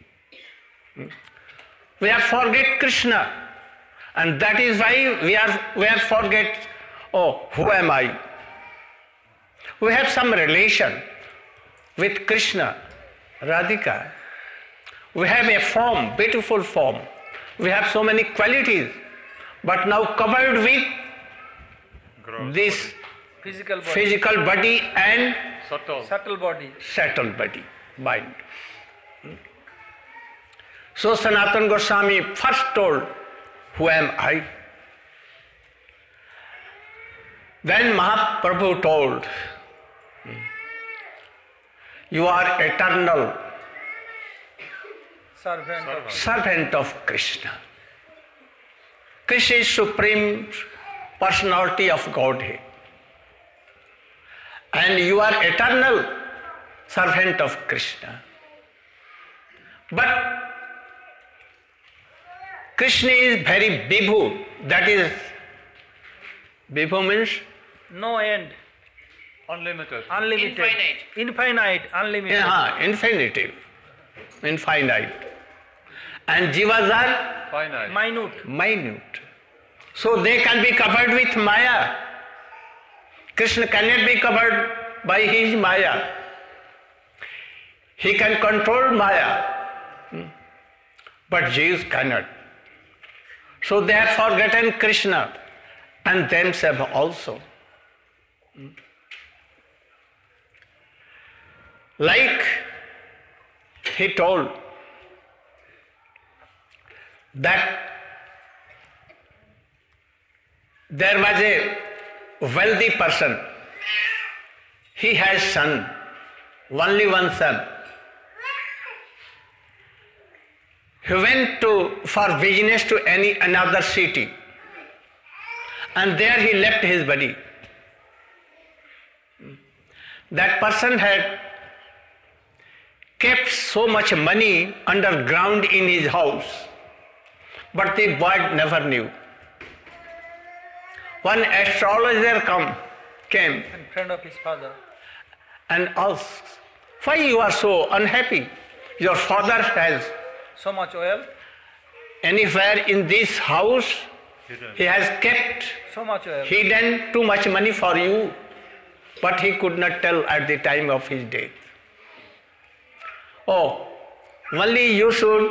We have forget Krishna, and that is why we are forget, oh, who am I? We have some relation with Krishna, Radhika. We have a form, beautiful form. We have so many qualities, but now covered with Gross. this Physical body. physical body and Subtle. Subtle body. settled body, mind. So Sanatana Goswami first told, who am I? Then Mahaprabhu told, you are eternal servant of Krishna. Krishna is supreme personality of Godhead. And you are eternal servant of Krishna. But Krishna is very Vibhu, that is, Vibhu means No end. Unlimited. Unlimited. Infinite. Infinite. Unlimited. infinitive, infinite. And jivas are Finite. Minute. minute. So they can be covered with Maya. Krishna cannot be covered by his Maya. He can control Maya, but Jews cannot. So they have forgotten Krishna and themselves also. Like he told that there was a wealthy person he has son, only one son. He went for business to another city, and there he left his body. That person had kept so much money underground in his house, but the boy never knew. One astrologer came And friend of his father. and asked, "Why you are so unhappy? Your father has So much oil, anywhere in this house, he has kept so much oil. hidden too much money for you," but he could not tell at the time of his death. "Oh, only you should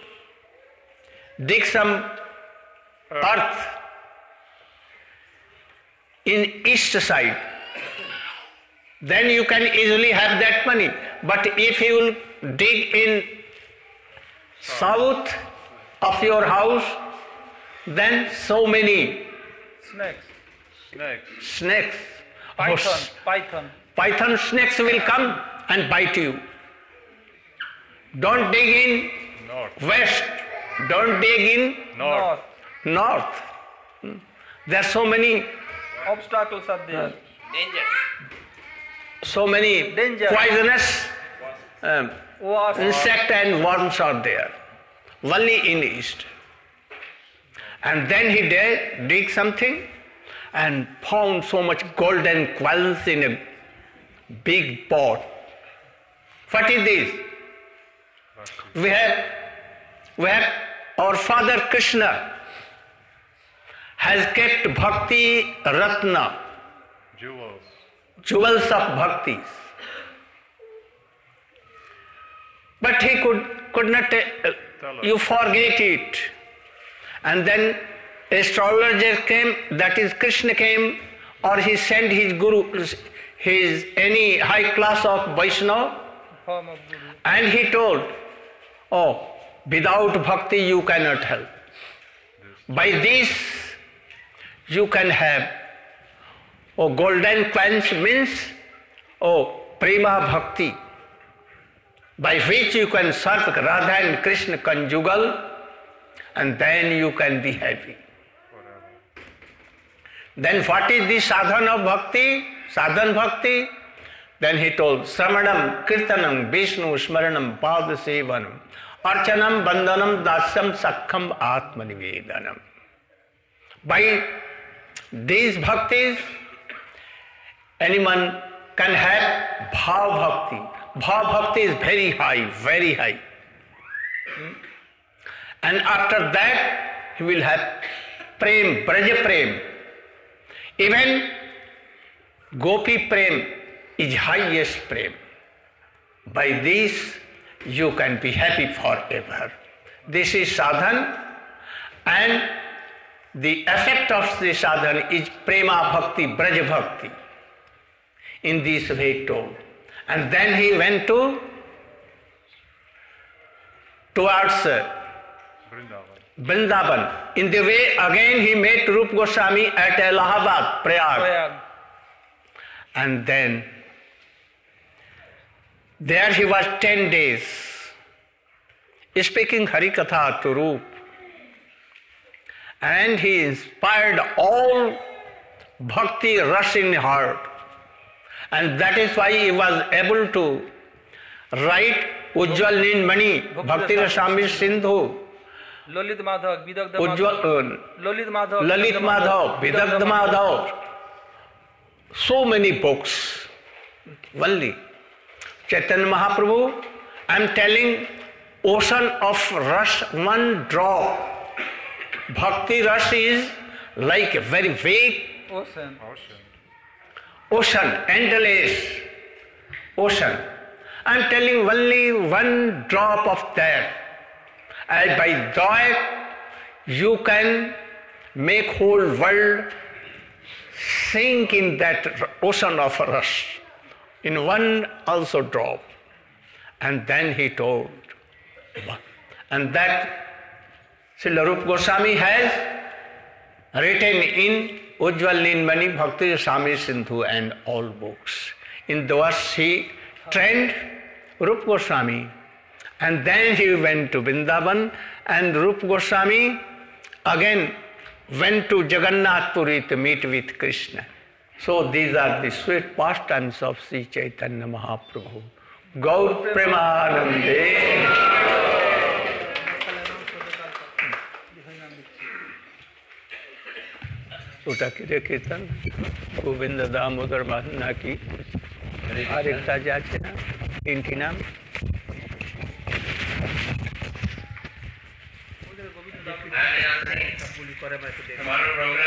dig some earth in east side, then you can easily have that money. But if you will dig in south of your house, then so many Snakes. snakes, Python. snakes will come and bite you. Don't dig in west, don't dig in north. There are so many Obstacles are there. so many Danger. poisonous Wasp. insect and worms are there, only in east. And then he dig something and found so much golden coins in a big pot. What is this? We have our father Krishna has kept bhakti ratna, jewels of bhaktis. But he could not, you forget it. And then astrologer came, that is Krishna came, or he sent his guru, his any high class of Vaishnava, Form of Guru. and he told, "Oh, without bhakti you cannot help. By this you can have." Oh, golden coins means, oh, prema bhakti, by which you can serve Radha and Krishna conjugal, and then you can be happy. Then what is the sadhana of bhakti? Sadhan bhakti? Then he told, Sramanam, Kirtanam, Vishnu, Smaranam, Padasevanam, Archanam, Bandhanam, Dasyam, Sakham, Atmanivedanam. By these bhaktis, anyone can have bhav bhakti. Bhav bhakti is very high, very high. And after that, he will have prem, braja prem. Even gopi prem is highest prem. By this, you can be happy forever. This is sadhan, and the effect of the sadhan is prema bhakti, braja bhakti. In this way told. And then he went towards Vrindavan. In the way, again he met Rupa Goswami at Allahabad, Prayag. And then there he was 10 days speaking Harikatha to Rupa. And he inspired all bhakti rush in heart. And that is why he was able to write Ujjwal Nindmani, Bhakti Rasamrita Sindhu, Lalit Madhav, Vidagdha Lalit Madhav, Vidagdha Madhav, so many books. Only Chaitanya Mahaprabhu, I am telling, ocean of rush, one drop. Bhakti rush is like a very vague ocean, endless ocean. I am telling only one drop of that. And by that you can make whole world sink in that ocean of rush, in one also drop. And then he told, and that Srila Rupa Goswami has written in Ujjwal Nindmani, Bhakti Rasamrita Sindhu and all books. In Dwas he trained Rupa Goswami, and then he went to Vrindavan, and Rupa Goswami again went to Jagannath Puri to meet with Krishna. So these are the sweet pastimes of Sri Chaitanya Mahaprabhu. Gaur Premanande. ওটা কি রে কীর্তন গোবিন্দ দামোদর বাদনা কি আরেকটা যে আছে না তিনটি নাম Tomorrow program